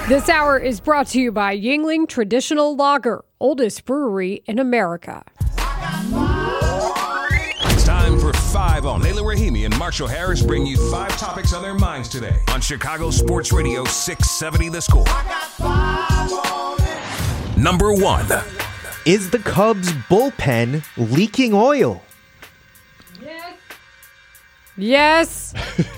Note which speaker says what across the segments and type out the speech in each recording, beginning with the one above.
Speaker 1: This hour is brought to you by Yuengling Traditional Lager, oldest brewery in America.
Speaker 2: It's time for 5 on. Layla Rahimi and Marshall Harris bring you 5 topics on their minds today on Chicago Sports Radio 670 The Score. Number 1.
Speaker 3: Is the Cubs bullpen leaking oil?
Speaker 1: Yes.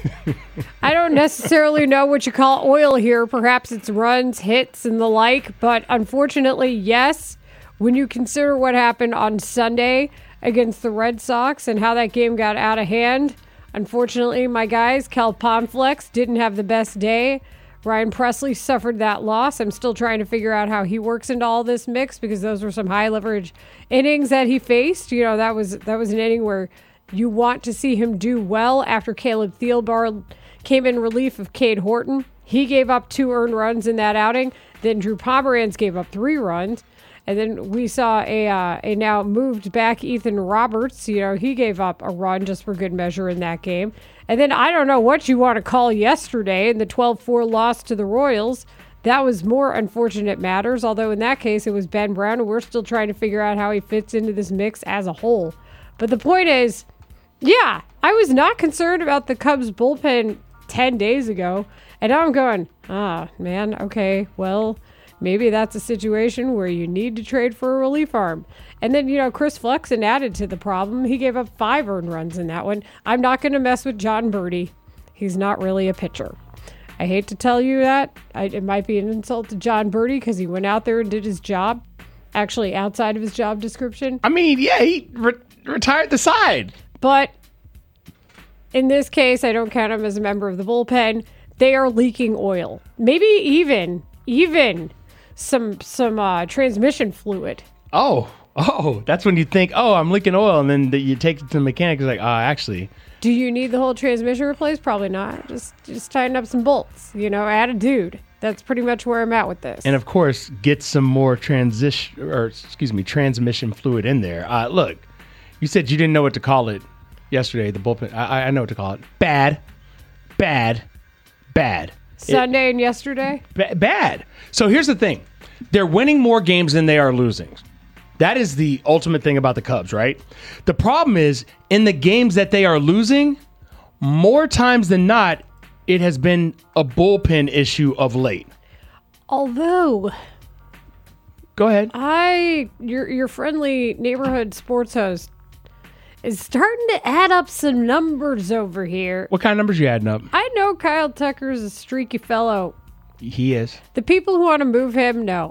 Speaker 1: I don't necessarily know what you call oil here. Perhaps it's runs, hits, and the like. But unfortunately, yes. When you consider what happened on Sunday against the Red Sox and how that game got out of hand, unfortunately, my guys, Cal Ponflex, didn't have the best day. Ryan Presley suffered that loss. I'm still trying to figure out how he works into all this mix because those were some high leverage innings that he faced. You know, that was an inning where you want to see him do well after Caleb Thielbar came in relief of Cade Horton. He gave up 2 earned runs in that outing. Then Drew Pomeranz gave up 3 runs. And then we saw a now moved back Ethan Roberts. You know, he gave up a run just for good measure in that game. And then I don't know what you want to call yesterday in the 12-4 loss to the Royals. That was more unfortunate matters, although in that case it was Ben Brown, and we're still trying to figure out how he fits into this mix as a whole. But the point is, yeah, I was not concerned about the Cubs bullpen 10 days ago. And now I'm going, man, okay, well, maybe that's a situation where you need to trade for a relief arm. And then, you know, Chris Flexen added to the problem. He gave up 5 earned runs in that one. I'm not going to mess with John Birdie. He's not really a pitcher. I hate to tell you that. It might be an insult to John Birdie because he went out there and did his job, actually outside of his job description.
Speaker 4: I mean, yeah, he retired the side.
Speaker 1: But in this case, I don't count him as a member of the bullpen. They are leaking oil. Maybe even some transmission fluid.
Speaker 4: Oh, that's when you think, I'm leaking oil, and then you take it to the mechanic. It's like, actually.
Speaker 1: Do you need the whole transmission replaced? Probably not. Just tighten up some bolts. You know, add a dude. That's pretty much where I'm at with this.
Speaker 4: And of course, get some more transmission fluid in there. Look, you said you didn't know what to call it yesterday. The bullpen. I know what to call it. Bad.
Speaker 1: Sunday and yesterday?
Speaker 4: Bad. So here's the thing. They're winning more games than they are losing. That is the ultimate thing about the Cubs, right? The problem is, in the games that they are losing, more times than not, it has been a bullpen issue of late.
Speaker 1: Although,
Speaker 4: go ahead.
Speaker 1: Your friendly neighborhood sports host is starting to add up some numbers over here.
Speaker 4: What kind of numbers are you adding up?
Speaker 1: I know Kyle Tucker's a streaky fellow.
Speaker 4: He is.
Speaker 1: The people who want to move him, no.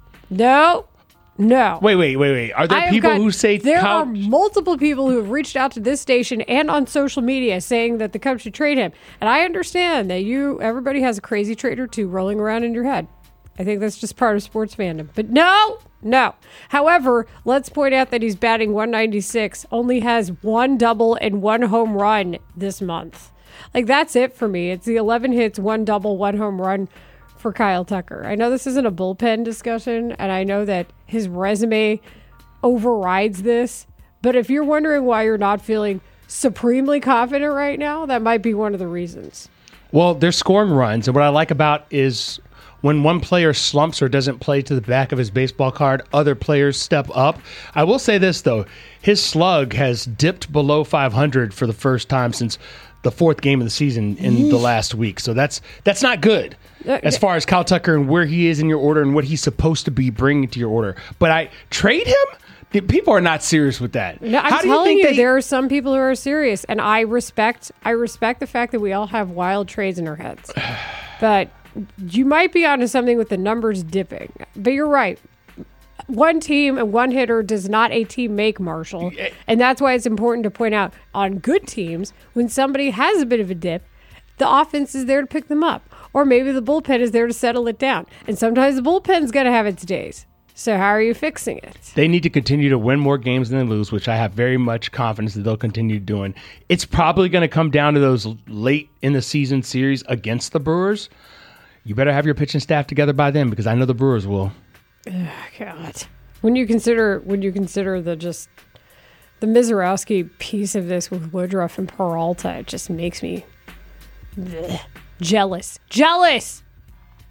Speaker 4: Wait. Are there people who say
Speaker 1: there are multiple people who have reached out to this station and on social media saying that the Cubs should trade him. And I understand that everybody has a crazy trade or two rolling around in your head. I think that's just part of sports fandom. But no. However, let's point out that he's batting .196, only has 1 double and 1 home run this month. Like, that's it for me. It's the 11 hits, 1 double, 1 home run for Kyle Tucker. I know this isn't a bullpen discussion, and I know that his resume overrides this, but if you're wondering why you're not feeling supremely confident right now, that might be one of the reasons.
Speaker 4: Well, they're scoring runs, and what I like about is when one player slumps or doesn't play to the back of his baseball card, other players step up. I will say this, though. His slug has dipped below 500 for the first time since the 4th game of the season in the last week. So that's not good as far as Kyle Tucker and where he is in your order and what he's supposed to be bringing to your order. But I trade him? People are not serious with that.
Speaker 1: No, I'm telling you, there are some people who are serious, and I respect the fact that we all have wild trades in our heads. But you might be onto something with the numbers dipping. But you're right. One team and one hitter does not a team make, Marshall. And that's why it's important to point out on good teams, when somebody has a bit of a dip, the offense is there to pick them up. Or maybe the bullpen is there to settle it down. And sometimes the bullpen's going to have its days. So how are you fixing it?
Speaker 4: They need to continue to win more games than they lose, which I have very much confidence that they'll continue doing. It's probably going to come down to those late in the season series against the Brewers. You better have your pitching staff together by then, because I know the Brewers will.
Speaker 1: Oh, God. When you consider the Mizorowski piece of this with Woodruff and Peralta, it just makes me jealous.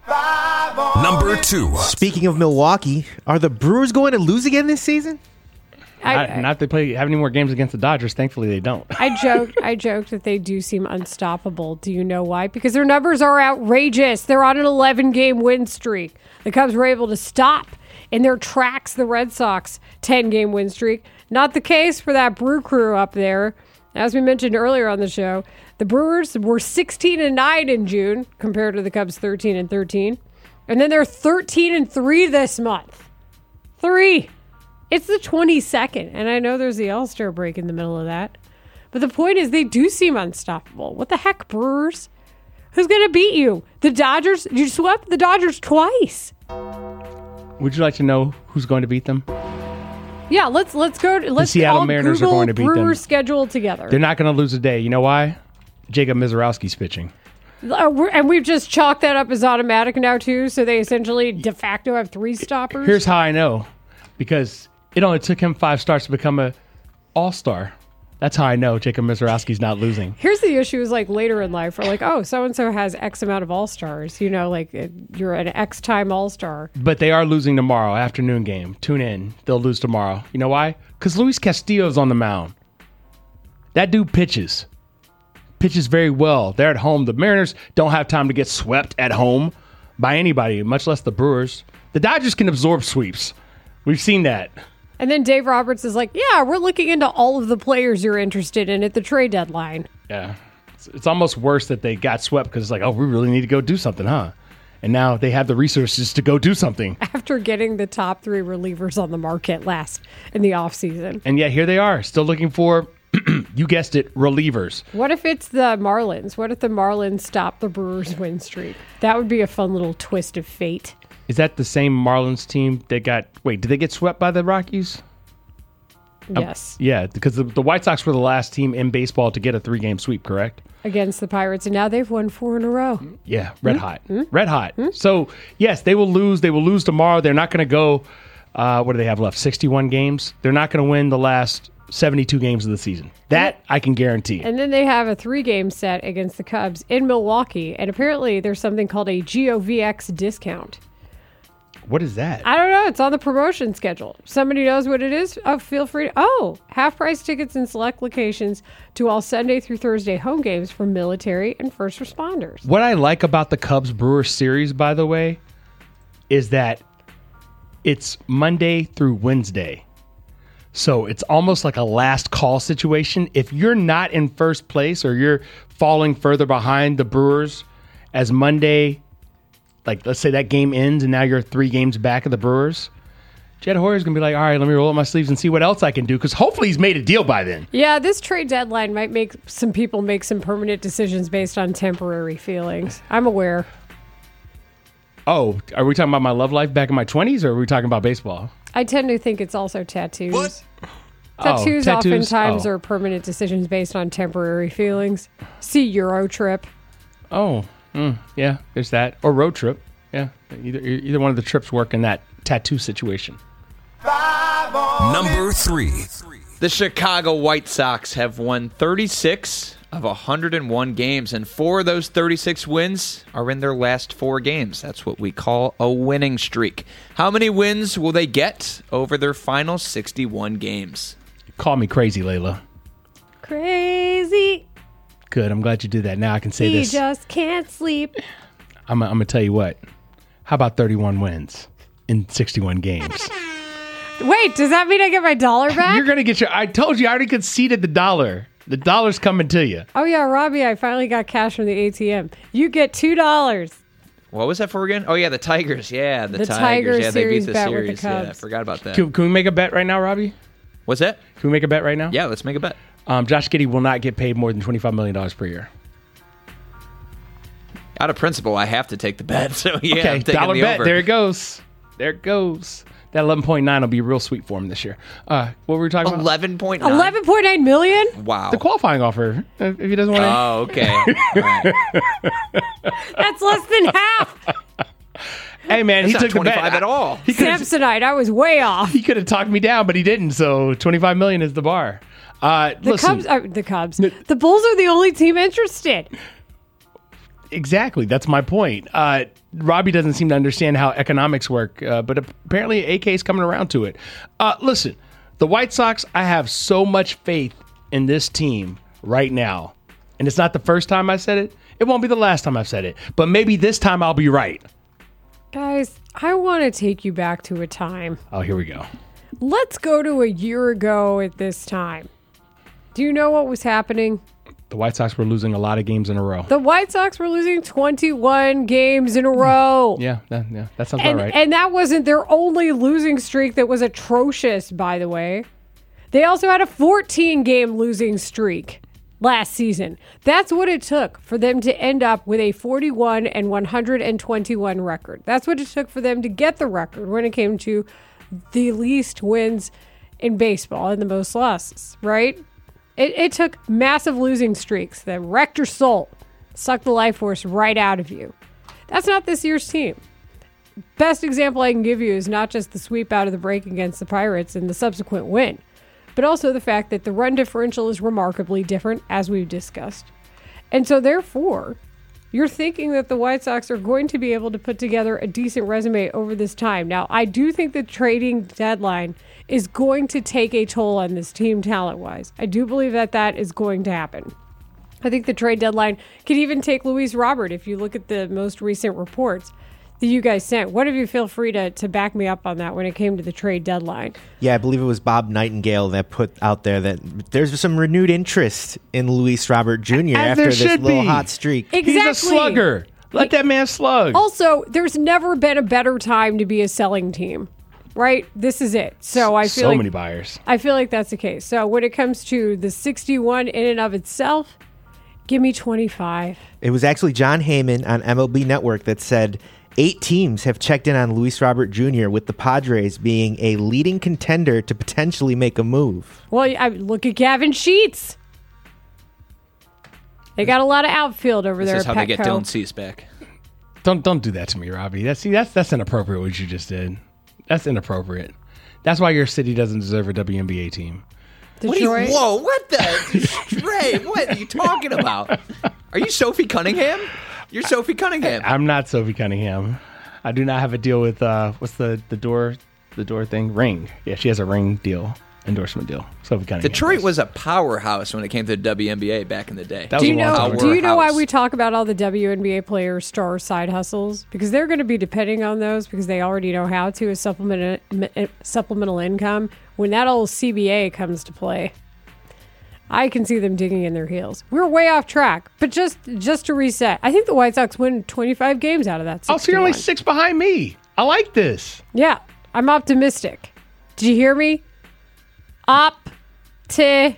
Speaker 2: Number 2.
Speaker 3: Speaking of Milwaukee, are the Brewers going to lose again this season?
Speaker 4: Not if they have any more games against the Dodgers. Thankfully, they don't.
Speaker 1: I joked that they do seem unstoppable. Do you know why? Because their numbers are outrageous. They're on an 11-game win streak. The Cubs were able to stop in their tracks the Red Sox 10-game win streak. Not the case for that Brew Crew up there. As we mentioned earlier on the show, the Brewers were 16-9 in June compared to the Cubs 13-13. And then they're 13-3 this month. 3. It's the 22nd, and I know there's the All-Star break in the middle of that. But the point is, they do seem unstoppable. What the heck, Brewers? Who's going to beat you? The Dodgers? You swept the Dodgers twice.
Speaker 4: Would you like to know who's going to beat them?
Speaker 1: Yeah, let's go. Let's
Speaker 4: Seattle
Speaker 1: all
Speaker 4: Mariners
Speaker 1: Google
Speaker 4: are going to beat them.
Speaker 1: Brewers schedule together.
Speaker 4: They're not going to lose a day. You know why? Jacob Mizorowski's pitching.
Speaker 1: And we've just chalked that up as automatic now, too, so they essentially de facto have 3 stoppers.
Speaker 4: Here's how I know. Because it only took him 5 starts to become an all-star. That's how I know Jacob Mizorowski's not losing.
Speaker 1: Here's the issue is like later in life, we're like, oh, so-and-so has X amount of all-stars. You know, like you're an X-time all-star.
Speaker 4: But they are losing tomorrow, afternoon game. Tune in. They'll lose tomorrow. You know why? Because Luis Castillo's on the mound. That dude pitches. Pitches very well. They're at home. The Mariners don't have time to get swept at home by anybody, much less the Brewers. The Dodgers can absorb sweeps. We've seen that.
Speaker 1: And then Dave Roberts is like, yeah, we're looking into all of the players you're interested in at the trade deadline.
Speaker 4: Yeah. It's almost worse that they got swept because it's like, oh, we really need to go do something, huh? And now they have the resources to go do something.
Speaker 1: After getting the top 3 relievers on the market last in the offseason.
Speaker 4: And yet here they are, still looking for, you guessed it, relievers.
Speaker 1: What if it's the Marlins? What if the Marlins stop the Brewers' win streak? That would be a fun little twist of fate.
Speaker 4: Is that the same Marlins team that got... Wait, did they get swept by the Rockies?
Speaker 1: Yes.
Speaker 4: Yeah, because the White Sox were the last team in baseball to get a 3-game sweep, correct?
Speaker 1: Against the Pirates, and now they've won 4 in a row.
Speaker 4: Yeah, red hot. Red hot. So, yes, they will lose. They will lose tomorrow. They're not going to go... what do they have left? 61 games? They're not going to win the last 72 games of the season. That I can guarantee.
Speaker 1: And then they have a 3-game set against the Cubs in Milwaukee, and apparently there's something called a GOVX discount.
Speaker 4: What is that?
Speaker 1: I don't know. It's on the promotion schedule. Somebody knows what it is? Oh, feel free. Half-price tickets in select locations to all Sunday through Thursday home games for military and first responders.
Speaker 4: What I like about the Cubs-Brewers series, by the way, is that it's Monday through Wednesday. So it's almost like a last call situation. If you're not in first place or you're falling further behind the Brewers as Monday, like let's say that game ends and now you're 3 games back of the Brewers, Jed Hoyer's going to be like, all right, let me roll up my sleeves and see what else I can do because hopefully he's made a deal by then.
Speaker 1: Yeah, this trade deadline might make some people make some permanent decisions based on temporary feelings. I'm aware.
Speaker 4: Oh, are we talking about my love life back in my 20s or are we talking about baseball?
Speaker 1: I tend to think it's also tattoos.
Speaker 2: What?
Speaker 1: Tattoos
Speaker 4: tattoos?
Speaker 1: oftentimes
Speaker 4: Oh.
Speaker 1: are permanent decisions based on temporary feelings. See Euro Trip.
Speaker 4: Oh, yeah, there's that. Or road trip. Yeah, either one of the trips work in that tattoo situation.
Speaker 2: Number 3.
Speaker 5: The Chicago White Sox have won 36 of 101 games, and 4 of those 36 wins are in their last 4 games. That's what we call a winning streak. How many wins will they get over their final 61 games?
Speaker 4: Call me crazy, Layla.
Speaker 1: Crazy.
Speaker 4: Good, I'm glad you did that. Now I can say
Speaker 1: He
Speaker 4: this.
Speaker 1: just can't sleep.
Speaker 4: I'm going to tell you what. How about 31 wins in 61 games?
Speaker 1: Wait, does that mean I get my dollar back?
Speaker 4: You're going to get your... I told you, I already conceded the dollar. The dollar's coming to you.
Speaker 1: Oh, yeah, Robbie, I finally got cash from the ATM. You get $2.
Speaker 5: What was that for again? Oh, yeah, the Tigers. Yeah, the
Speaker 1: Tiger
Speaker 5: Tigers. Yeah, they
Speaker 1: series
Speaker 5: beat the
Speaker 1: bet with the
Speaker 5: series. Yeah, I
Speaker 1: Cubs.
Speaker 5: forgot about that.
Speaker 4: Can we make a bet right now, Robbie?
Speaker 5: What's that?
Speaker 4: Can we make a bet right now?
Speaker 5: Yeah, let's make a bet.
Speaker 4: Josh Giddey will not get paid more than $25 million per year.
Speaker 5: Out of principle, I have to take the bet. So, yeah,
Speaker 4: Okay,
Speaker 5: I'm taking
Speaker 4: dollar
Speaker 5: the
Speaker 4: bet.
Speaker 5: over.
Speaker 4: There it goes. There it goes. That 11.9 will be real sweet for him this year. What were we talking about?
Speaker 5: 11.9.
Speaker 1: 11.9 million?
Speaker 5: Wow.
Speaker 4: The qualifying offer. If he doesn't want to.
Speaker 5: Oh, okay. All right.
Speaker 1: That's less than half.
Speaker 4: Hey, man,
Speaker 5: That's
Speaker 4: he
Speaker 5: not
Speaker 4: took the bet
Speaker 5: 25 at all.
Speaker 4: He could have
Speaker 1: Samsonite, I was way off.
Speaker 4: talked me down, but he didn't. So $25 million is the bar.
Speaker 1: The Cubs. The Bulls are the only team interested.
Speaker 4: Exactly. That's my point. Robbie doesn't seem to understand how economics work, but apparently AK is coming around to it. Listen, the White Sox, I have so much faith in this team right now. And it's not the first time I said it. It won't be the last time I've said it. But maybe this time I'll be right.
Speaker 1: Guys, I want to take you back to a time.
Speaker 4: Oh, here we go.
Speaker 1: Let's go to a year ago at this time. Do you know what was happening?
Speaker 4: The White Sox were losing a lot of games in a row.
Speaker 1: The White Sox were losing 21 games in a row.
Speaker 4: Yeah, that sounds about right.
Speaker 1: And that wasn't their only losing streak that was atrocious, by the way. They also had a 14-game losing streak last season. That's what it took for them to end up with a 41 and 121 record. That's what it took for them to get the record when it came to the least wins in baseball and the most losses, right? It took massive losing streaks that wrecked your soul, sucked the life force right out of you. That's not this year's team. Best example I can give you is not just the sweep out of the break against the Pirates and the subsequent win, but also the fact that the run differential is remarkably different, as we've discussed. And so therefore, you're thinking that the White Sox are going to be able to put together a decent resume over this time. Now, I do think the trading deadline is going to take a toll on this team talent-wise. I do believe that is going to happen. I think the trade deadline could even take Luis Robert if you look at the most recent reports that you guys sent. One of you feel free to back me up on that when it came to the trade deadline.
Speaker 3: Yeah, I believe it was Bob Nightingale that put out there that there's some renewed interest in Luis Robert Jr. after this little hot streak.
Speaker 1: Exactly.
Speaker 4: He's a slugger. Let that man slug.
Speaker 1: Also, there's never been a better time to be a selling team, right? This is it. So I feel
Speaker 4: many buyers.
Speaker 1: I feel like that's the case. So when it comes to the 61 in and of itself, give me 25.
Speaker 3: It was actually John Heyman on MLB Network that said 8 teams have checked in on Luis Robert Jr., with the Padres being a leading contender to potentially make a move.
Speaker 1: Well, look at Gavin Sheets. They got a lot of outfield over there.
Speaker 5: This is
Speaker 1: at
Speaker 5: how they get
Speaker 1: Petco.
Speaker 5: Dylan Cease back.
Speaker 4: Don't do that to me, Robbie. That's inappropriate what you just did. That's inappropriate. That's why your city doesn't deserve a WNBA team.
Speaker 1: Detroit.
Speaker 5: Whoa, what the? Ray, what are you talking about? Are you Sophie Cunningham? You're Sophie Cunningham.
Speaker 4: I'm not Sophie Cunningham. I do not have a deal with what's the door thing? Ring. Yeah, she has a ring deal, endorsement deal. Sophie Cunningham.
Speaker 5: Detroit was a powerhouse when it came to the WNBA back in the day.
Speaker 4: That was
Speaker 1: Do you
Speaker 4: a long time
Speaker 1: know?
Speaker 4: ago.
Speaker 1: Do you know why
Speaker 5: Powerhouse.
Speaker 1: we talk about all the WNBA players' star side hustles? Because they're going to be depending on those because they already know how to as supplemental income. When that old CBA comes to play, I can see them digging in their heels. We're way off track, but just to reset, I think the White Sox win 25 games out of that. 61.
Speaker 4: Oh, so you're only 6 behind me. I like this.
Speaker 1: Yeah, I'm optimistic. Did you hear me? Optimistic.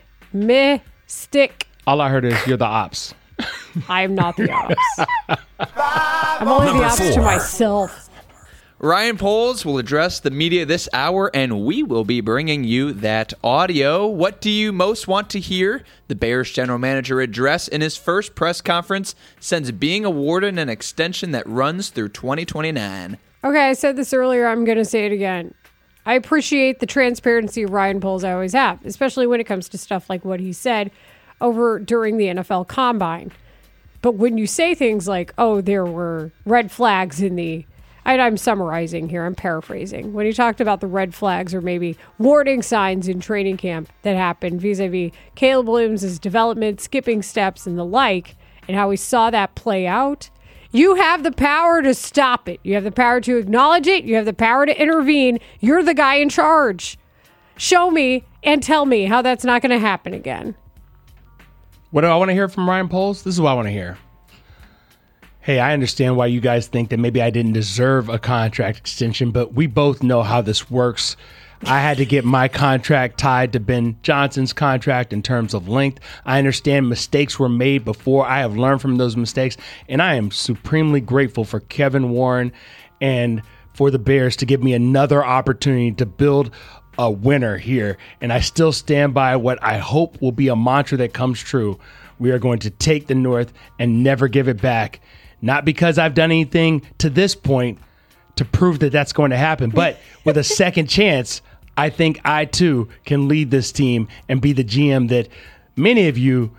Speaker 4: All I heard is you're the ops.
Speaker 1: I am not the ops. I'm only the
Speaker 2: Number
Speaker 1: ops to
Speaker 2: 4.
Speaker 1: myself.
Speaker 5: Ryan Poles will address the media this hour, and we will be bringing you that audio. What do you most want to hear? The Bears general manager address in his first press conference since being awarded an extension that runs through 2029.
Speaker 1: Okay, I said this earlier. I'm going to say it again. I appreciate the transparency of Ryan Poles I always have, especially when it comes to stuff like what he said over during the NFL Combine. But when you say things like, oh, there were red flags in the... I'm summarizing here. I'm paraphrasing. When he talked about the red flags or maybe warning signs in training camp that happened vis-a-vis Caleb Williams' development, skipping steps, and the like, and how we saw that play out, you have the power to stop it. You have the power to acknowledge it. You have the power to intervene. You're the guy in charge. Show me and tell me how that's not going to happen again.
Speaker 4: What do I want to hear from Ryan Poles? This is what I want to hear. Hey, I understand why you guys think that maybe I didn't deserve a contract extension, but we both know how this works. I had to get my contract tied to Ben Johnson's contract in terms of length. I understand mistakes were made before. I have learned from those mistakes, and I am supremely grateful for Kevin Warren and for the Bears to give me another opportunity to build a winner here. And I still stand by what I hope will be a mantra that comes true. We are going to take the North and never give it back. Not because I've done anything to this point to prove that that's going to happen, but with a second chance, I think I too can lead this team and be the GM that many of you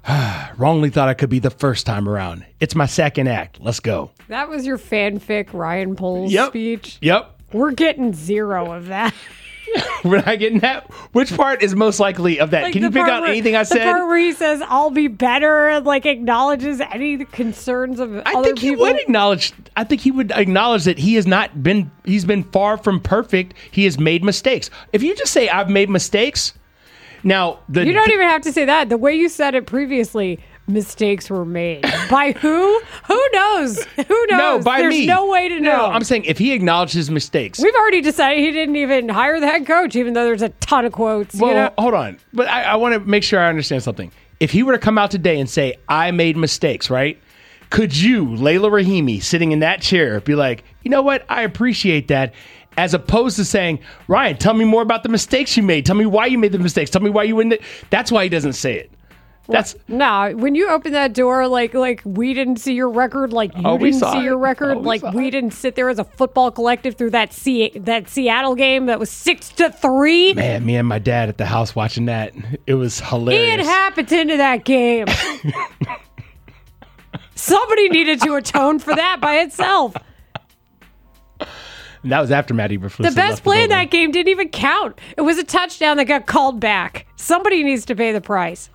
Speaker 4: Wrongly thought I could be the first time around. It's my second act. Let's go.
Speaker 1: That was your fanfic Ryan Poles speech.
Speaker 4: Yep.
Speaker 1: We're getting 0 of that.
Speaker 4: We're not getting that. Which part is most likely of that?
Speaker 1: Like
Speaker 4: Can you pick out anything I said?
Speaker 1: The part where he says, I'll be better, and like acknowledges any concerns of other people.
Speaker 4: I think he would acknowledge that he's been far from perfect. He has made mistakes. If you just say, I've made mistakes, now you
Speaker 1: don't even have to say that. The way you said it previously, mistakes were made. By who? Who knows? Who knows?
Speaker 4: No, by
Speaker 1: There's
Speaker 4: me.
Speaker 1: no way to know.
Speaker 4: No, I'm saying if he acknowledged his mistakes.
Speaker 1: We've already decided he didn't even hire the head coach, even though there's a ton of quotes.
Speaker 4: Well, hold on. But I want to make sure I understand something. If he were to come out today and say, I made mistakes, right? Could you, Layla Rahimi, sitting in that chair, be like, you know what? I appreciate that. As opposed to saying, Ryan, tell me more about the mistakes you made. Tell me why you made the mistakes. Tell me why you wouldn't. That's why he doesn't say it.
Speaker 1: No, when you open that door, like we didn't see your record, like you didn't see your record, like we didn't sit there as a football collective through that Seattle game that was 6-3.
Speaker 4: Man, me and my dad at the house watching that, it was hilarious.
Speaker 1: Ian happened into that game. Somebody needed to atone for that by itself.
Speaker 4: And that was after Matt Eberflus.
Speaker 1: The best play in that game didn't even count. It was a touchdown that got called back. Somebody needs to pay the price.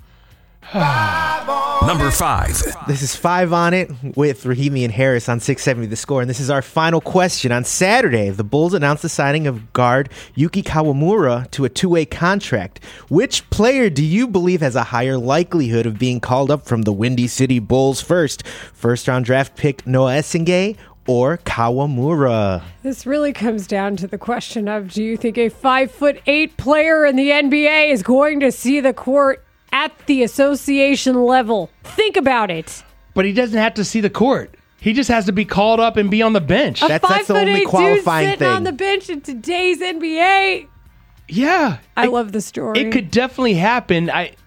Speaker 2: Number 5.
Speaker 3: This is 5 on it with Rahimi and Harris on 670 The Score. And this is our final question. On Saturday, the Bulls announced the signing of guard Yuki Kawamura to a 2-way contract. Which player do you believe has a higher likelihood of being called up from the Windy City Bulls first? First-round draft pick Noah Esingay or Kawamura?
Speaker 1: This really comes down to the question of, do you think a 5'8" player in the NBA is going to see the court at the association level? Think about it.
Speaker 4: But he doesn't have to see the court. He just has to be called up and be on the bench.
Speaker 3: That's the only qualifying
Speaker 1: dude sitting on the bench in today's NBA.
Speaker 4: Yeah.
Speaker 1: I love the story.
Speaker 4: It could definitely happen.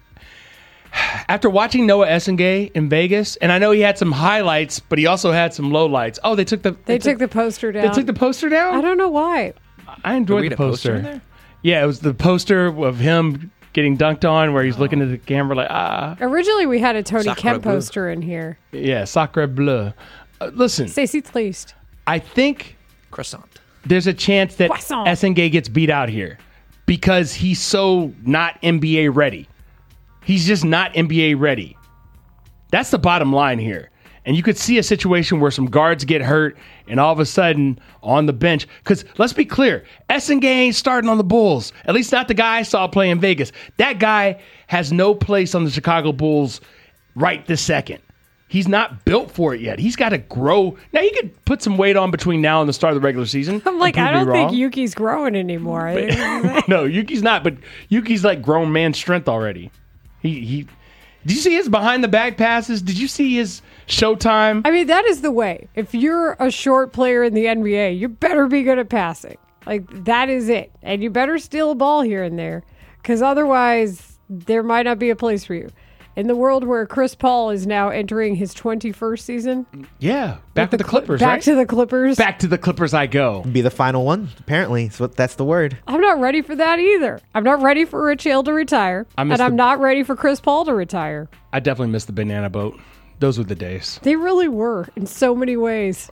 Speaker 4: After watching Noah Esingay in Vegas, and I know he had some highlights, but he also had some lowlights. Oh, they took the
Speaker 1: poster down.
Speaker 4: They took the poster down?
Speaker 1: I don't know why.
Speaker 4: I enjoyed the poster. Yeah, it was the poster of him getting dunked on where he's looking at the camera like,
Speaker 1: Originally, we had a Tony Kemp poster in here.
Speaker 4: Yeah, Sacre Bleu. Listen.
Speaker 1: Stacey Tleast.
Speaker 4: I think
Speaker 5: Croissant.
Speaker 4: There's a chance that Esingay gets beat out here because he's so not NBA ready. He's just not NBA ready. That's the bottom line here. And you could see a situation where some guards get hurt and all of a sudden on the bench. Because let's be clear, Esingay ain't starting on the Bulls. At least not the guy I saw play in Vegas. That guy has no place on the Chicago Bulls right this second. He's not built for it yet. He's got to grow. Now, he could put some weight on between now and the start of the regular season.
Speaker 1: I'm like, I don't think Yuki's growing anymore.
Speaker 4: No, Yuki's not. But Yuki's like grown man strength already. Did you see his behind the back passes? Did you see his showtime?
Speaker 1: I mean, that is the way. If you're a short player in the NBA, you better be good at passing. Like, that is it. And you better steal a ball here and there, because otherwise there might not be a place for you. In the world where Chris Paul is now entering his 21st season.
Speaker 4: Yeah. Back to the Clippers,
Speaker 1: right? Back to the Clippers.
Speaker 4: Back to the Clippers I go.
Speaker 3: Be the final one, apparently. So that's the word.
Speaker 1: I'm not ready for that either. I'm not ready for Rich Hill to retire. I'm not ready for Chris Paul to retire.
Speaker 4: I definitely missed the banana boat. Those were the days.
Speaker 1: They really were in so many ways.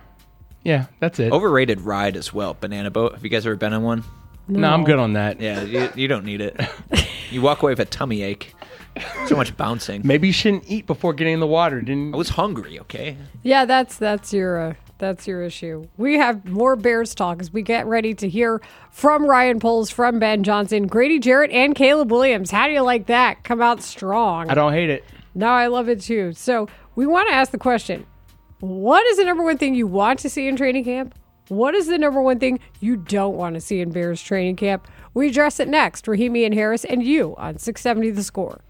Speaker 4: Yeah, that's it.
Speaker 5: Overrated ride as well. Banana boat. Have you guys ever been on one?
Speaker 4: No, I'm good on that.
Speaker 5: Yeah, you don't need it. You walk away with a tummy ache. So much bouncing.
Speaker 4: Maybe you shouldn't eat before getting in the water.
Speaker 5: I was hungry. Okay.
Speaker 1: Yeah, that's your issue. We have more Bears talk as we get ready to hear from Ryan Poles, from Ben Johnson, Grady Jarrett, and Caleb Williams. How do you like that? Come out strong.
Speaker 4: I don't hate it.
Speaker 1: No, I love it too. So we want to ask the question: what is the number one thing you want to see in training camp? What is the number one thing you don't want to see in Bears training camp? We address it next. Rahimi and Harris and you on 670 The Score.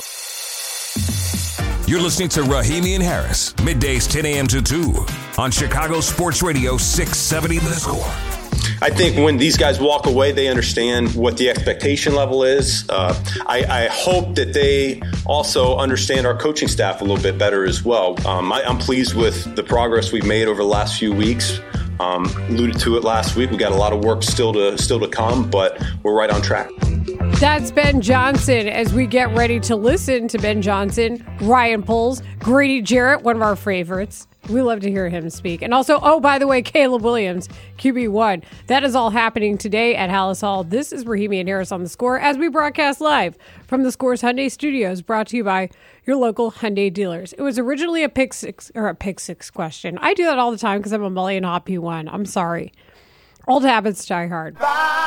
Speaker 2: You're listening to Rahimi and Harris, middays 10 a.m. to 2 on Chicago Sports Radio 670 The Score.
Speaker 6: I think when these guys walk away, they understand what the expectation level is. I hope that they also understand our coaching staff a little bit better as well. I'm pleased with the progress we've made over the last few weeks. Alluded to it last week. We got a lot of work still to come, but we're right on track.
Speaker 1: That's Ben Johnson as we get ready to listen to Ben Johnson, Ryan Poles, Grady Jarrett, one of our favorites. We love to hear him speak. And also, oh, by the way, Caleb Williams, QB1. That is all happening today at Hallis Hall. This is Rahimi and Harris on The Score as we broadcast live from The Score's Hyundai Studios, brought to you by your local Hyundai dealers. It was originally a pick six question. I do that all the time because I'm a Mully and Hop P1. I'm sorry. Old habits die hard.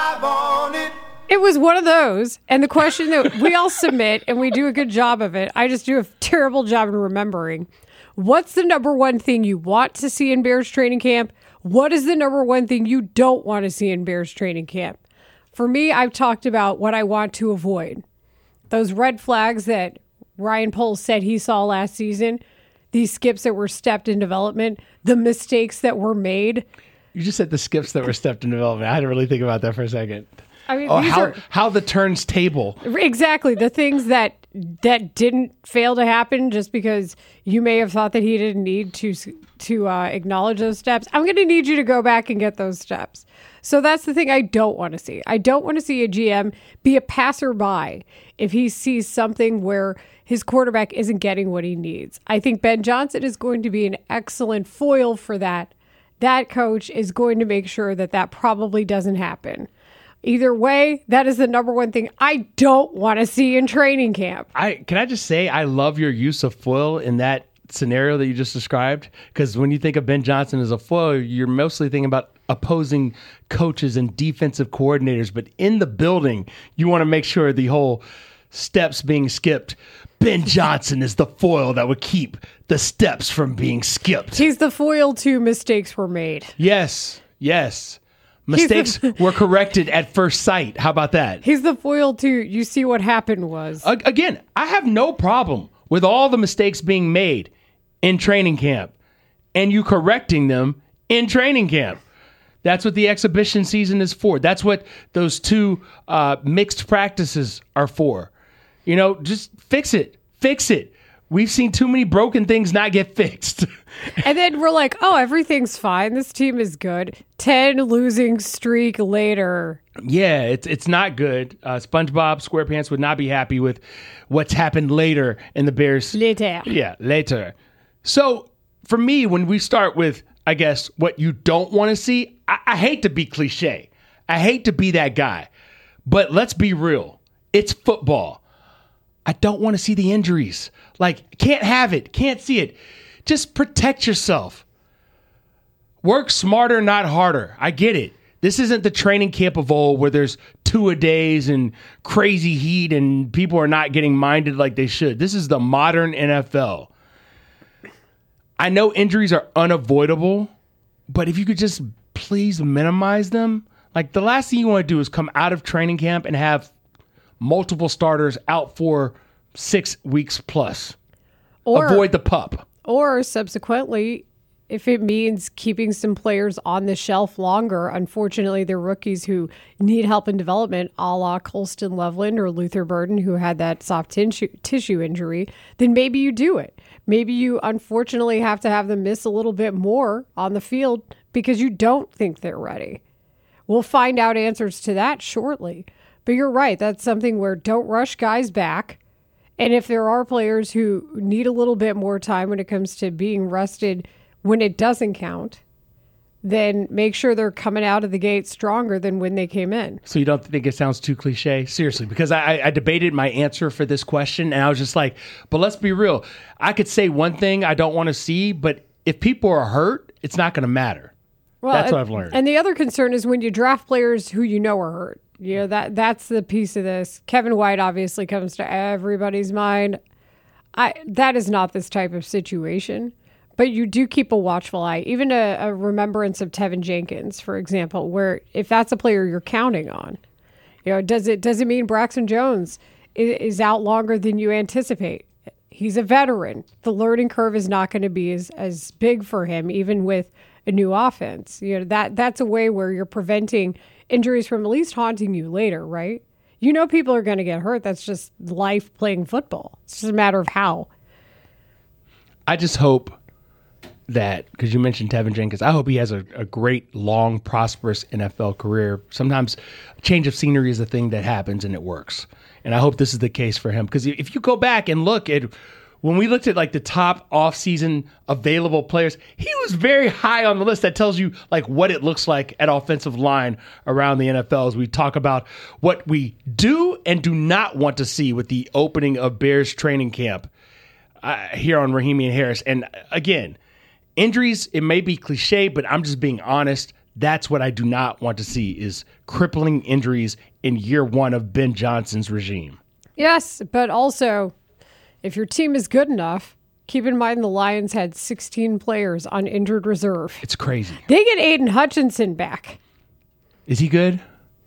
Speaker 1: It was one of those, and the question that we all submit, and we do a good job of it. I just do a terrible job in remembering. What's the number one thing you want to see in Bears training camp? What is the number one thing you don't want to see in Bears training camp? For me, I've talked about what I want to avoid. Those red flags that Ryan Poles said he saw last season, these skips that were stepped in development, the mistakes that were made.
Speaker 4: You just said the skips that were stepped in development. I had to really think about that for a second.
Speaker 1: I mean,
Speaker 4: how the turns table.
Speaker 1: Exactly. The things that didn't fail to happen just because you may have thought that he didn't need to acknowledge those steps. I'm going to need you to go back and get those steps. So that's the thing I don't want to see. I don't want to see a GM be a passerby if he sees something where his quarterback isn't getting what he needs. I think Ben Johnson is going to be an excellent foil for that. That coach is going to make sure that that probably doesn't happen. Either way, that is the number one thing I don't want to see in training camp.
Speaker 4: Can I just say I love your use of foil in that scenario that you just described? Because when you think of Ben Johnson as a foil, you're mostly thinking about opposing coaches and defensive coordinators. But in the building, you want to make sure the whole steps being skipped. Ben Johnson is the foil that would keep the steps from being skipped.
Speaker 1: He's the foil to mistakes were made.
Speaker 4: Yes. Mistakes were corrected at first sight. How about that?
Speaker 1: He's the foil to you see what happened was.
Speaker 4: Again, I have no problem with all the mistakes being made in training camp and you correcting them in training camp. That's what the exhibition season is for. That's what those two mixed practices are for. You know, just fix it. Fix it. We've seen too many broken things not get fixed.
Speaker 1: And then we're like, oh, everything's fine. This team is good. 10 losing streak later.
Speaker 4: Yeah, it's not good. SpongeBob SquarePants would not be happy with what's happened later in the Bears.
Speaker 1: Later.
Speaker 4: Yeah, later. So for me, when we start with, I guess, what you don't want to see, I hate to be cliche. I hate to be that guy. But let's be real. It's football. I don't want to see the injuries. Like, can't have it. Can't see it. Just protect yourself. Work smarter, not harder. I get it. This isn't the training camp of old where there's two-a-days and crazy heat and people are not getting minded like they should. This is the modern NFL. I know injuries are unavoidable, but if you could just please minimize them. Like, the last thing you want to do is come out of training camp and have multiple starters out for 6 weeks plus. Or avoid the pup.
Speaker 1: Or subsequently, if it means keeping some players on the shelf longer, unfortunately, they're rookies who need help in development, a la Colston Loveland or Luther Burden, who had that soft tissue injury, then maybe you do it. Maybe you unfortunately have to have them miss a little bit more on the field because you don't think they're ready. We'll find out answers to that shortly. But you're right. That's something where don't rush guys back. And if there are players who need a little bit more time when it comes to being rested when it doesn't count, then make sure they're coming out of the gate stronger than when they came in.
Speaker 4: So you don't think it sounds too cliche? Seriously, because I debated my answer for this question, and I was just like, but let's be real. I could say one thing I don't want to see, but if people are hurt, it's not going to matter. Well, that's what I've learned.
Speaker 1: And the other concern is when you draft players who you know are hurt. You know, that's the piece of this. Kevin White obviously comes to everybody's mind. That is not this type of situation. But you do keep a watchful eye. Even a remembrance of Tevin Jenkins, for example, where if that's a player you're counting on, you know, does it mean Braxton Jones is out longer than you anticipate? He's a veteran. The learning curve is not going to be as big for him, even with a new offense. You know, that's a way where you're preventing injuries from at least haunting you later, right? You know people are going to get hurt. That's just life playing football. It's just a matter of how.
Speaker 4: I just hope that, because you mentioned Tevin Jenkins, I hope he has a great, long, prosperous NFL career. Sometimes a change of scenery is a thing that happens and it works. And I hope this is the case for him. Because if you go back and look at when we looked at like the top offseason available players, he was very high on the list. That tells you like what it looks like at offensive line around the NFL as we talk about what we do and do not want to see with the opening of Bears training camp here on Rahimi and Harris. And again, injuries, it may be cliche, but I'm just being honest. That's what I do not want to see is crippling injuries in year one of Ben Johnson's regime.
Speaker 1: Yes, but also, if your team is good enough, keep in mind the Lions had 16 players on injured reserve.
Speaker 4: It's crazy.
Speaker 1: They get Aiden Hutchinson back.
Speaker 4: Is he good?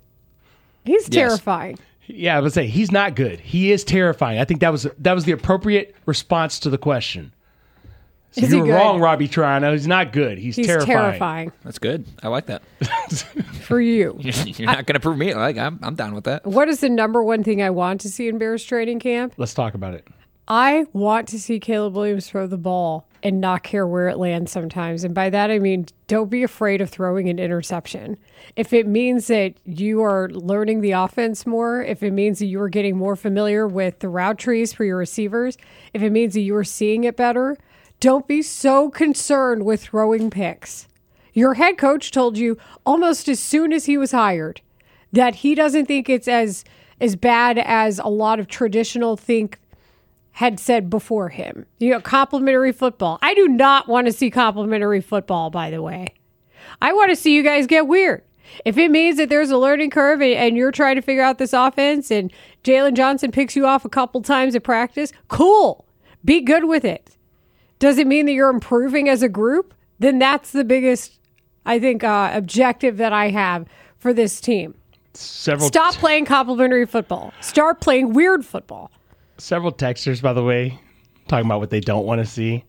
Speaker 1: He's terrifying.
Speaker 4: Yeah, I would say he's not good. He is terrifying. I think that was the appropriate response to the question. So you were wrong, Robbie Triano. He's not good. He's terrifying.
Speaker 5: That's good. I like that.
Speaker 1: For you.
Speaker 5: You're not going to prove me. Like I'm down with that.
Speaker 1: What is the number one thing I want to see in Bears training camp?
Speaker 4: Let's talk about it.
Speaker 1: I want to see Caleb Williams throw the ball and not care where it lands sometimes. And by that, I mean, don't be afraid of throwing an interception. If it means that you are learning the offense more, if it means that you are getting more familiar with the route trees for your receivers, if it means that you are seeing it better, don't be so concerned with throwing picks. Your head coach told you almost as soon as he was hired that he doesn't think it's as bad as a lot of traditional think had said before him. You know, complimentary football. I do not want to see complimentary football, by the way. I want to see you guys get weird. If it means that there's a learning curve and you're trying to figure out this offense and Jalen Johnson picks you off a couple times at practice, cool. Be good with it. Does it mean that you're improving as a group? Then that's the biggest, I think, objective that I have for this team. Stop playing complimentary football. Start playing weird football.
Speaker 4: Several texters, by the way, talking about what they don't want to see.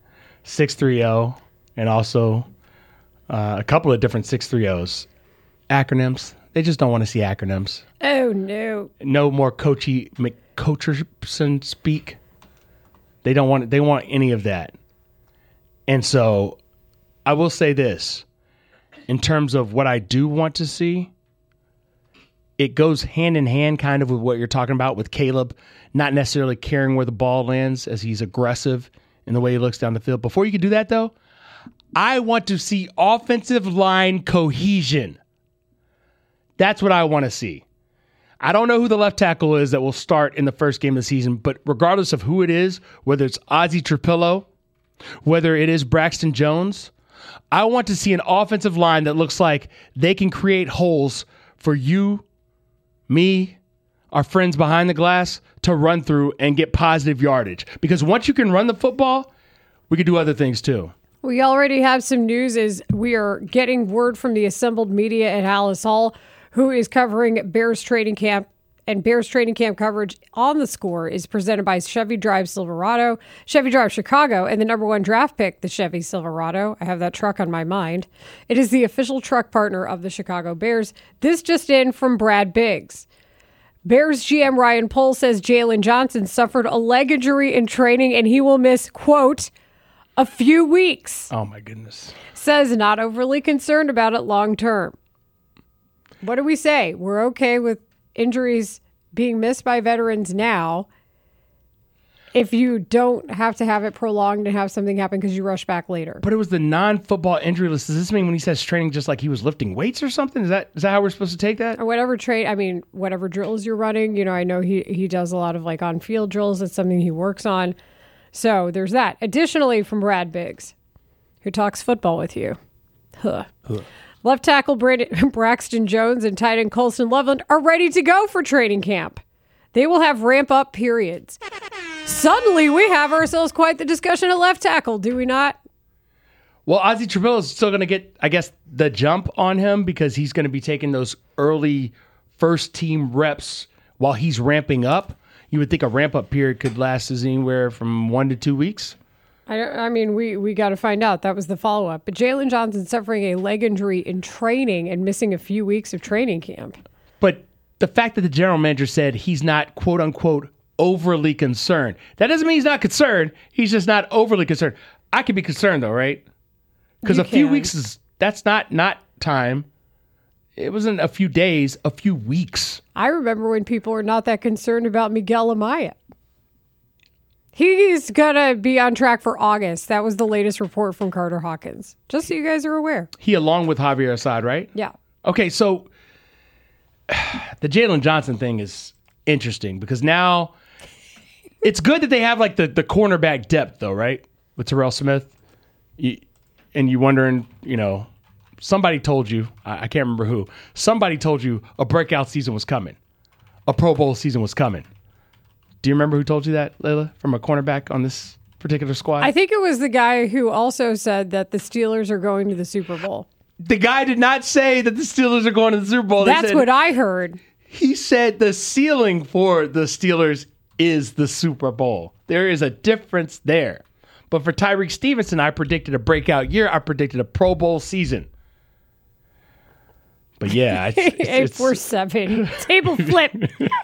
Speaker 4: 630 and also a couple of different 630s. Acronyms. They just don't want to see acronyms.
Speaker 1: Oh, no.
Speaker 4: No more McCoacherson speak. They want any of that. And so I will say this. In terms of what I do want to see, it goes hand in hand kind of with what you're talking about with Caleb not necessarily caring where the ball lands as he's aggressive in the way he looks down the field. Before you can do that, though, I want to see offensive line cohesion. That's what I want to see. I don't know who the left tackle is that will start in the first game of the season, but regardless of who it is, whether it's Ozzie Trapillo, whether it is Braxton Jones, I want to see an offensive line that looks like they can create holes for you, me, our friends behind the glass to run through and get positive yardage. Because once you can run the football, we can do other things too.
Speaker 1: We already have some news as we are getting word from the assembled media at Hallis Hall, who is covering Bears training camp. And Bears training camp coverage on The Score is presented by Chevy Drive Silverado, Chevy Drive Chicago, and the number one draft pick, the Chevy Silverado. I have that truck on my mind. It is the official truck partner of the Chicago Bears. This just in from Brad Biggs. Bears GM Ryan Pohl says Jalen Johnson suffered a leg injury in training and he will miss, quote, a few weeks.
Speaker 4: Oh, my goodness.
Speaker 1: Says not overly concerned about it long term. What do we say? We're okay with injuries being missed by veterans now if you don't have to have it prolonged and have something happen because you rush back later.
Speaker 4: But it was the non-football injury list. Does this mean when he says training just like he was lifting weights or something? Is that how we're supposed to take that?
Speaker 1: Or whatever whatever drills you're running. You know, I know he does a lot of like on-field drills. It's something he works on. So there's that. Additionally, from Brad Biggs, who talks football with you. Left tackle Braxton Jones and tight end Colston Loveland are ready to go for training camp. They will have ramp-up periods. Suddenly, we have ourselves quite the discussion at left tackle, do we not?
Speaker 4: Well, Ozzie Trapillo is still going to get, I guess, the jump on him because he's going to be taking those early first-team reps while he's ramping up. You would think a ramp-up period could last as anywhere from 1 to 2 weeks.
Speaker 1: We got to find out. That was the follow-up. But Jalen Johnson suffering a leg injury in training and missing a few weeks of training camp.
Speaker 4: But the fact that the general manager said he's not, quote-unquote, overly concerned, that doesn't mean he's not concerned. He's just not overly concerned. I could be concerned, though, right? Because
Speaker 1: You
Speaker 4: a few
Speaker 1: can.
Speaker 4: weeks that's not time. It wasn't a few days, a few weeks.
Speaker 1: I remember when people were not that concerned about Miguel Amaya. He's going to be on track for August. That was the latest report from Carter Hawkins. Just so you guys are aware.
Speaker 4: He along with Javier Assad, right?
Speaker 1: Yeah.
Speaker 4: Okay, so the Jalen Johnson thing is interesting because now it's good that they have like the cornerback depth though, right? With Terrell Smith. And you wondering, somebody told you, I can't remember who, somebody told you a breakout season was coming. A Pro Bowl season was coming. Do you remember who told you that, Layla, from a cornerback on this particular squad?
Speaker 1: I think it was the guy who also said that the Steelers are going to the Super Bowl.
Speaker 4: The guy did not say that the Steelers are going to the Super Bowl.
Speaker 1: That's what I heard.
Speaker 4: He said the ceiling for the Steelers is the Super Bowl. There is a difference there. But for Tyreek Stevenson, I predicted a breakout year. I predicted a Pro Bowl season. But yeah, it's
Speaker 1: 847 table flip.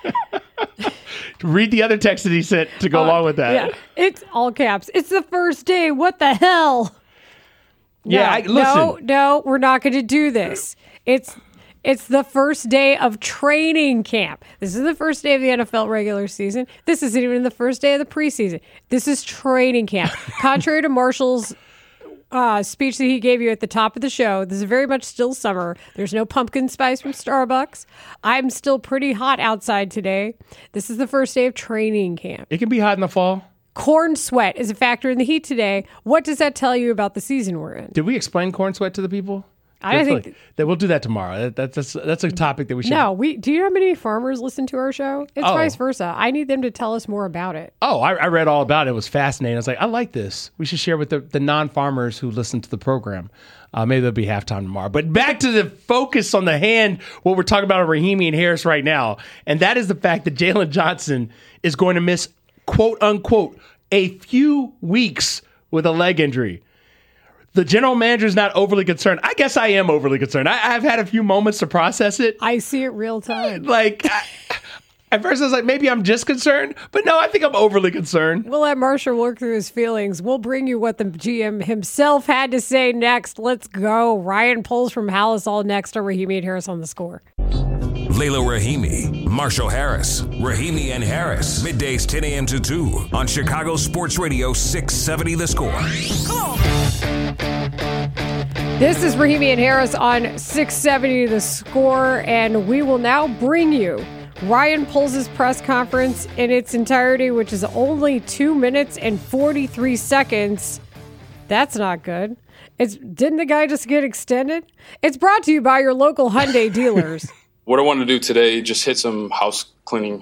Speaker 4: Read the other text that he sent to go along with that.
Speaker 1: Yeah, it's all caps. It's the first day. What the hell?
Speaker 4: Yeah, listen.
Speaker 1: No, we're not going to do this. It's the first day of training camp. This is the first day of the NFL regular season. This isn't even the first day of the preseason. This is training camp. Contrary to Marshall's speech that he gave you at the top of the show, this is very much still summer. There's no pumpkin spice from Starbucks. I'm still pretty hot outside today. This is the first day of training camp.
Speaker 4: It can be hot in the fall.
Speaker 1: Corn sweat is a factor in the heat today. What does that tell you about the season we're in?
Speaker 4: Did we explain corn sweat to the people?
Speaker 1: I think
Speaker 4: that we'll do that tomorrow. That's a topic that we should.
Speaker 1: No, do you know how many farmers listen to our show? It's vice versa. I need them to tell us more about it.
Speaker 4: Oh, I read all about it. It was fascinating. I was like, I like this. We should share with the non-farmers who listen to the program. Maybe there'll be halftime tomorrow. But back to the focus on the hand, what we're talking about on Rahimi and Harris right now. And that is the fact that Jalen Johnson is going to miss, quote unquote, a few weeks with a leg injury. The general manager is not overly concerned. I guess I am overly concerned. I've had a few moments to process it.
Speaker 1: I see it real time.
Speaker 4: At first I was like, maybe I'm just concerned. But no, I think I'm overly concerned.
Speaker 1: We'll let Marshall work through his feelings. We'll bring you what the GM himself had to say next. Let's go. Ryan Poles from Hallis all next on Rahimi and Harris on The Score.
Speaker 2: Layla Rahimi, Marshall Harris, Rahimi and Harris, middays 10 a.m. to 2 on Chicago Sports Radio 670 The Score.
Speaker 1: This is Rahimi and Harris on 670 The Score, and we will now bring you Ryan Poles' press conference in its entirety, which is only 2 minutes and 43 seconds. That's not good. Didn't the guy just get extended? It's brought to you by your local Hyundai dealers.
Speaker 7: What I want to do today, just hit some house cleaning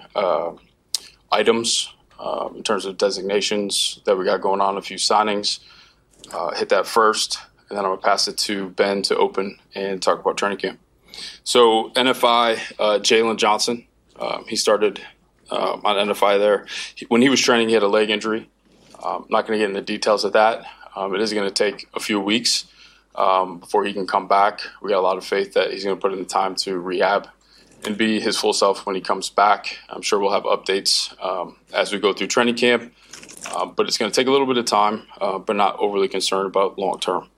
Speaker 7: items in terms of designations that we got going on, a few signings. Hit that first, and then I'm going to pass it to Ben to open and talk about training camp. So NFI, Jalen Johnson, he started on NFI there. When he was training, he had a leg injury. I'm not going to get into the details of that. It is going to take a few weeks before he can come back. We got a lot of faith that he's going to put in the time to rehab and be his full self when he comes back. I'm sure we'll have updates as we go through training camp, but it's going to take a little bit of time, but not overly concerned about long term.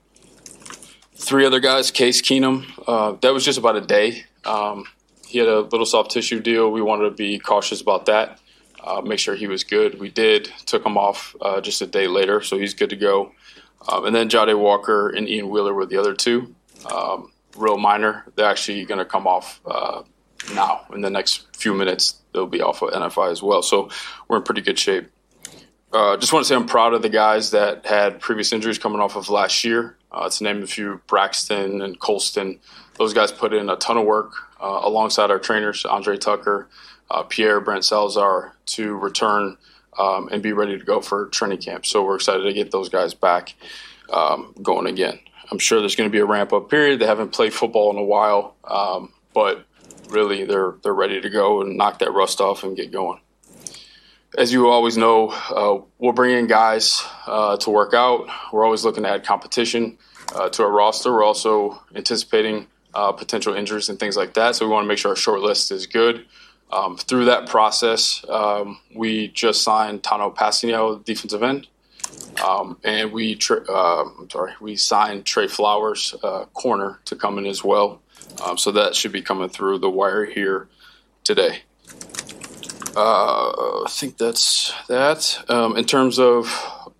Speaker 7: 3 other guys, Case Keenum, that was just about a day. He had a little soft tissue deal. We wanted to be cautious about that, make sure he was good. We did, took him off just a day later, so he's good to go. And then Jade Walker and Ian Wheeler were the other 2. Real minor. They're actually going to come off now. In the next few minutes, they'll be off of NFI as well. So we're in pretty good shape. Just want to say I'm proud of the guys that had previous injuries coming off of last year. To name a few, Braxton and Colston. Those guys put in a ton of work alongside our trainers, Andre Tucker, Pierre, Brent Salazar, to return and be ready to go for training camp. So we're excited to get those guys back going again. I'm sure there's going to be a ramp-up period. They haven't played football in a while, but really they're ready to go and knock that rust off and get going. As you always know, we'll bring in guys to work out. We're always looking to add competition to our roster. We're also anticipating potential injuries and things like that, so we want to make sure our short list is good. Through that process, we just signed Tano Passinio, defensive end. And we signed Trey Flowers, corner, to come in as well. So that should be coming through the wire here today. I think that's that. In terms of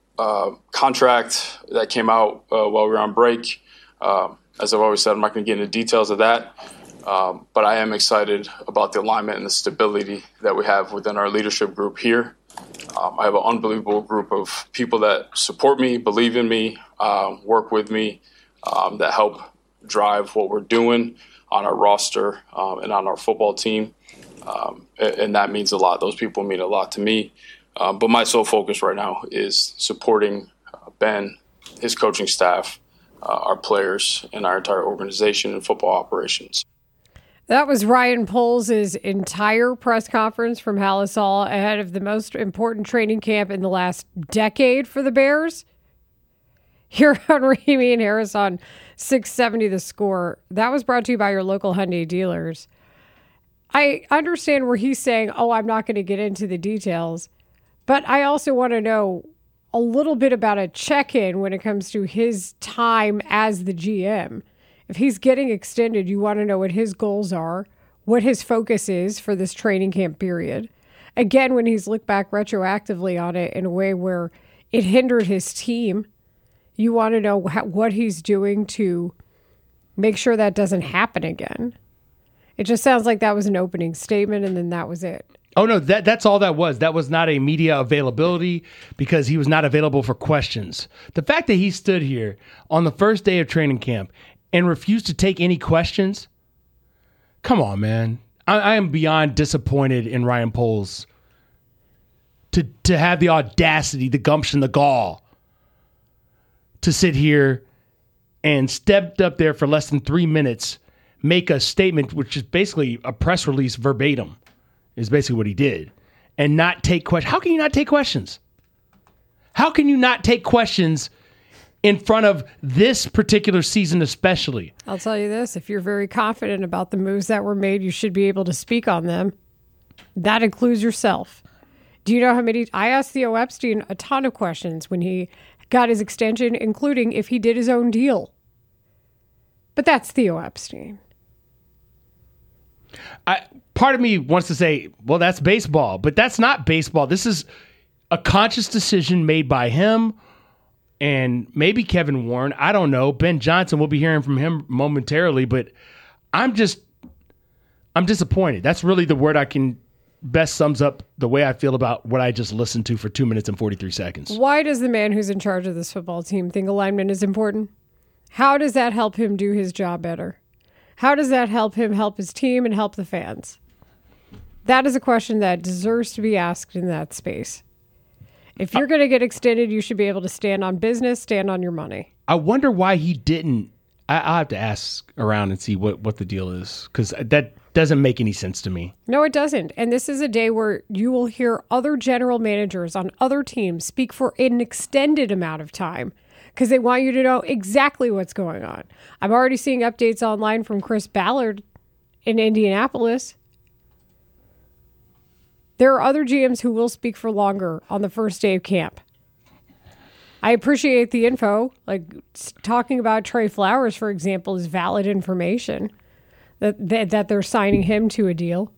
Speaker 7: contract that came out while we were on break, as I've always said, I'm not going to get into details of that. But I am excited about the alignment and the stability that we have within our leadership group here. I have an unbelievable group of people that support me, believe in me, work with me, that help drive what we're doing on our roster and on our football team. And that means a lot. Those people mean a lot to me. But my sole focus right now is supporting Ben, his coaching staff, our players, and our entire organization and football operations.
Speaker 1: That was Ryan Poles' entire press conference from Halas Hall ahead of the most important training camp in the last decade for the Bears. Here on Rahimi and Harris on 670 The Score. That was brought to you by your local Hyundai dealers. I understand where he's saying, I'm not going to get into the details, but I also want to know a little bit about a check-in when it comes to his time as the GM. If he's getting extended, you want to know what his goals are, what his focus is for this training camp period. Again, when he's looked back retroactively on it in a way where it hindered his team, you want to know what he's doing to make sure that doesn't happen again. It just sounds like that was an opening statement and then that was it.
Speaker 4: Oh, no, that's all that was. That was not a media availability because he was not available for questions. The fact that he stood here on the first day of training camp and refused to take any questions, come on, man. I am beyond disappointed in Ryan Poles to have the audacity, the gumption, the gall to sit here and stepped up there for less than 3 minutes, make a statement, which is basically a press release verbatim, is basically what he did, and not take questions. How can you not take questions? How can you not take questions in front of this particular season especially?
Speaker 1: I'll tell you this, if you're very confident about the moves that were made, you should be able to speak on them. That includes yourself. Do you know how many? I asked Theo Epstein a ton of questions when he got his extension, including if he did his own deal. But that's Theo Epstein.
Speaker 4: Part of me wants to say, well, that's baseball, but that's not baseball. This is a conscious decision made by him and maybe Kevin Warren. I don't know. Ben Johnson, we'll be hearing from him momentarily, but I'm disappointed. That's really the word I can best sums up the way I feel about what I just listened to for 2 minutes and 43 seconds.
Speaker 1: Why does the man who's in charge of this football team think alignment is important? How does that help him do his job better? How does that help him help his team and help the fans? That is a question that deserves to be asked in that space. If you're going to get extended, you should be able to stand on business, stand on your money.
Speaker 4: I wonder why he didn't. I'll have to ask around and see what the deal is, because that doesn't make any sense to me.
Speaker 1: No, it doesn't. And this is a day where you will hear other general managers on other teams speak for an extended amount of time because they want you to know exactly what's going on. I'm already seeing updates online from Chris Ballard in Indianapolis. There are other GMs who will speak for longer on the first day of camp. I appreciate the info. Like talking about Trey Flowers, for example, is valid information that they're signing him to a deal.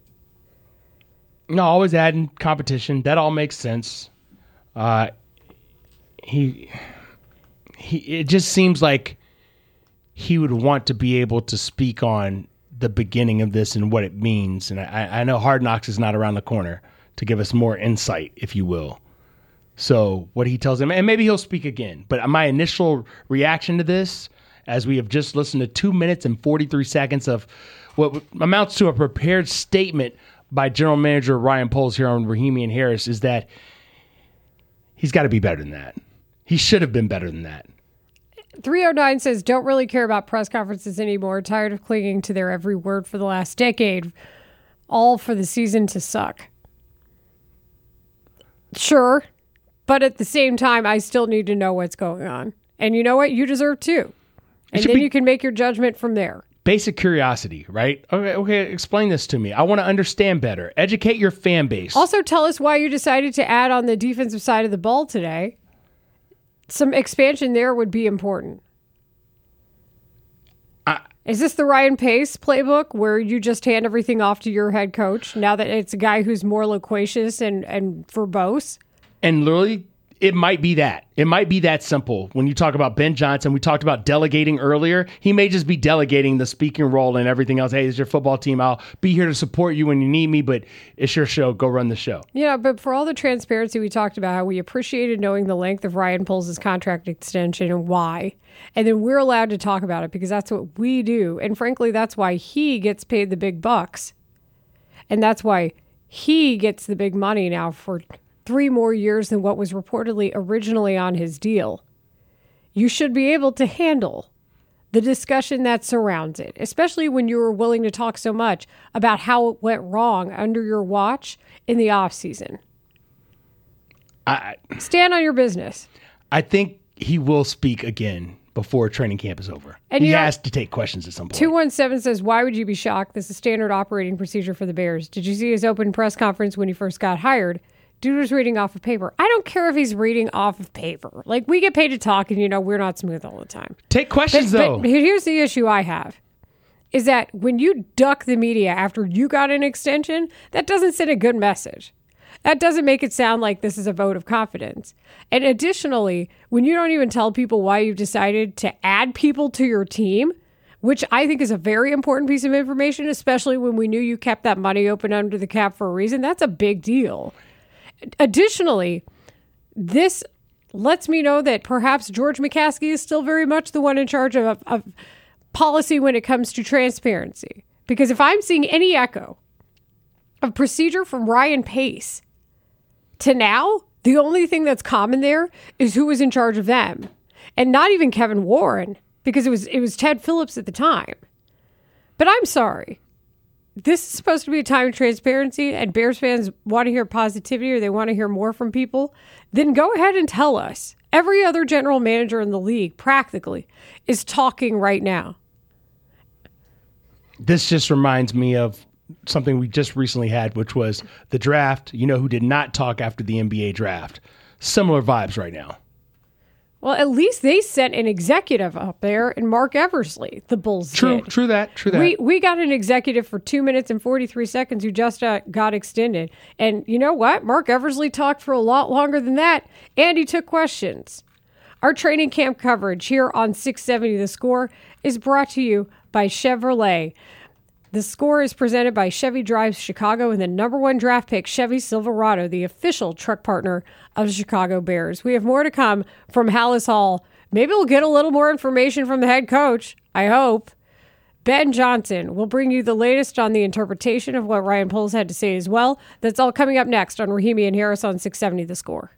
Speaker 4: No, always adding competition. That all makes sense. It just seems like he would want to be able to speak on the beginning of this and what it means. And I know Hard Knocks is not around the corner to give us more insight, if you will. So what he tells him, and maybe he'll speak again. But my initial reaction to this, as we have just listened to 2 minutes and 43 seconds of what amounts to a prepared statement by General Manager Ryan Poles here on Rahimi and Harris, is that he's got to be better than that. He should have been better than that.
Speaker 1: 309 says, don't really care about press conferences anymore. Tired of clinging to their every word for the last decade. All for the season to suck. Sure. But at the same time, I still need to know what's going on. And you know what? You deserve to. And then you can make your judgment from there.
Speaker 4: Basic curiosity, right? Okay, explain this to me. I want to understand better. Educate your fan base.
Speaker 1: Also, tell us why you decided to add on the defensive side of the ball today. some expansion there would be important. Is this the Ryan Pace playbook where you just hand everything off to your head coach now that it's a guy who's more loquacious and verbose?
Speaker 4: And literally, it might be that. It might be that simple. When you talk about Ben Johnson, we talked about delegating earlier. He may just be delegating the speaking role and everything else. Hey, it's your football team. I'll be here to support you when you need me, but it's your show. Go run the show.
Speaker 1: Yeah, but for all the transparency we talked about, how we appreciated knowing the length of Ryan Poles' contract extension and why. And then we're allowed to talk about it because that's what we do. And frankly, that's why he gets paid the big bucks. And that's why he gets the big money now for 3 more years than what was reportedly originally on his deal. You should be able to handle the discussion that surrounds it, especially when you were willing to talk so much about how it went wrong under your watch in the offseason. Stand on your business.
Speaker 4: I think he will speak again before training camp is over.
Speaker 1: And
Speaker 4: he has to take questions at some point.
Speaker 1: 217 says, why would you be shocked? This is standard operating procedure for the Bears. Did you see his open press conference when he first got hired? Dude was reading off of paper. I don't care if he's reading off of paper. Like, we get paid to talk, and, we're not smooth all the time.
Speaker 4: Take questions, though.
Speaker 1: But here's the issue I have, is that when you duck the media after you got an extension, that doesn't send a good message. That doesn't make it sound like this is a vote of confidence. And additionally, when you don't even tell people why you've decided to add people to your team, which I think is a very important piece of information, especially when we knew you kept that money open under the cap for a reason, that's a big deal. Additionally, this lets me know that perhaps George McCaskey is still very much the one in charge of policy when it comes to transparency. Because if I'm seeing any echo of procedure from Ryan Pace to now, the only thing that's common there is who was in charge of them. And not even Kevin Warren, because it was Ted Phillips at the time. But I'm sorry. This is supposed to be a time of transparency, and Bears fans want to hear positivity or they want to hear more from people, then go ahead and tell us. Every other general manager in the league, practically, is talking right now.
Speaker 4: This just reminds me of something we just recently had, which was the draft. Who did not talk after the NBA draft? Similar vibes right now.
Speaker 1: Well, at least they sent an executive up there, and Mark Eversley, the Bulls did.
Speaker 4: True that.
Speaker 1: We got an executive for 2 minutes and 43 seconds who just got extended. And you know what? Mark Eversley talked for a lot longer than that, and he took questions. Our training camp coverage here on 670 The Score is brought to you by Chevrolet. The Score is presented by Chevy Drives Chicago and the #1 draft pick, Chevy Silverado, the official truck partner of the Chicago Bears. We have more to come from Halas Hall. Maybe we'll get a little more information from the head coach, I hope. Ben Johnson will bring you the latest on the interpretation of what Ryan Poles had to say as well. That's all coming up next on Rahimi and Harris on 670 The Score.